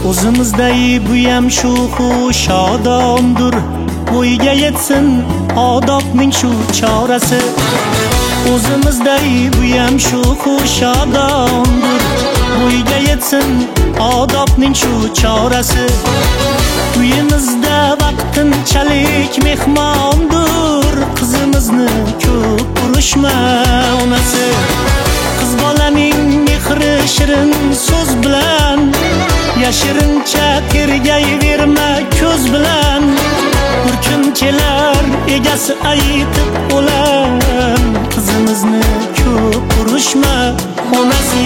O'zimizday buyam shu xush odomdur, bo'yiga yetsin odobning shu chorasi. O'zimizday buyam shu xush odomdur, bo'yiga yetsin odobning shu chorasi. Uyimizda vaqtinchalik mehmondur, qizimizni ko'p urishma onasi. Qiz bolaning mehri shirin so'z bilan, yashirincha tergayverma ko'z bilan. Bir kun kelar egasi aytib o'lar, qizimizni ko'p urishma onasi.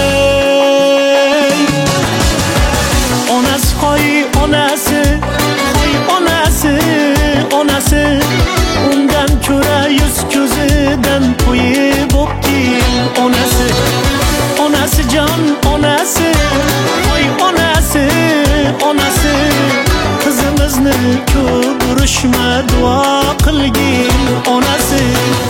Onasi hoy onasi, hoy onasi, onasi. Undan ko'ra yuz ko'zidan to'yib o'pgin onasi. Onasi jon onasi, hoy onasi, onasi. Qizimizni ko'p urishma, duo qilgin onasi.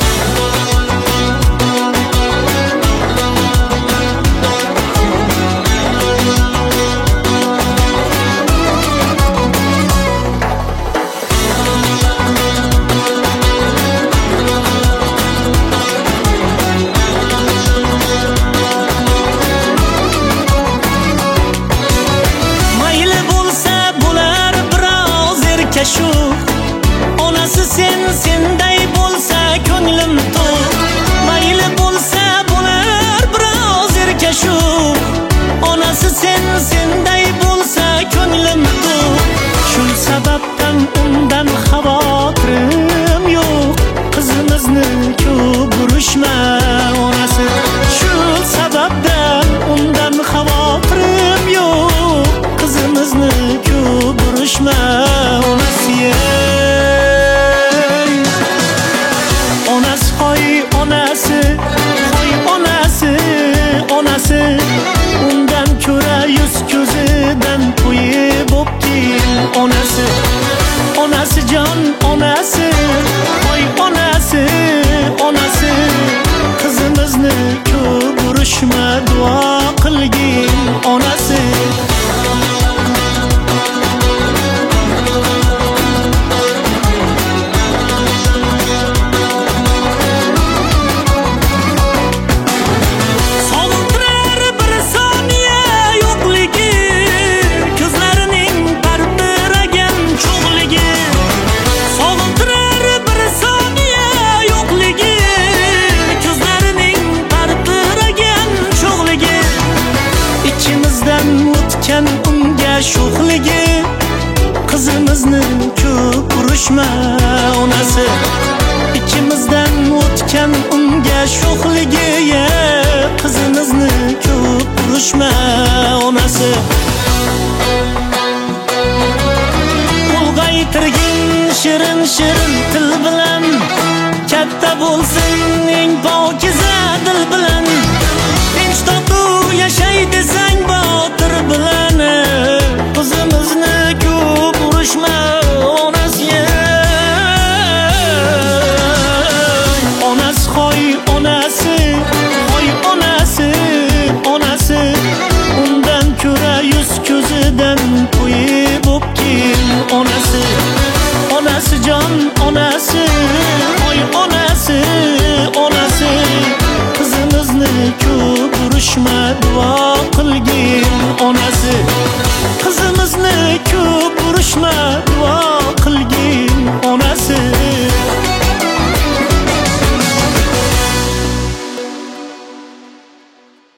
Onasi senday bo'lsa ko'nglim to'q. Mayli bo'lsa bo'lar biroz erkashu. Onasi senday bo'lsa ko'nglim to'q. Shu sababdan undan xavotirim yo'q. Qizimizni ko'p urishma onasi. Shu sababdan undan xavotirim yo'q. Qizimizni ko'p urishma onasi. Onasi hoy onasi, hoy onasi, onasi. Undan ko'ra yuz ko'zidan to'yib o'pgin onasi. Onasi jon onasi, hoy onasi, onasi. Qizimizni ko'p urishma, duo qilgin onasi. Unga sho'xligi, qizimizni ko'p urishma onasi. Ikkimizdan o'tgan unga sho'xligi, qizimizni ko'p urishma onasi. Ulg'aytirgin shirin shirin til bilan, katta bo'lsin eng pokiza dil bilan. Tinch totuv yashay desang botir bilan, qizimizni ko'p urishma onasi. Onasi hoy onasi, hoy onasi, onasi. Undan ko'ra yuz ko'zidan to'yib o'pgin onasi. Onasi jon onasi, hoy onasi, onasi. Qizimizni ko'p urishma, duo qilgin onasi. Qizimizni ko'p urishma,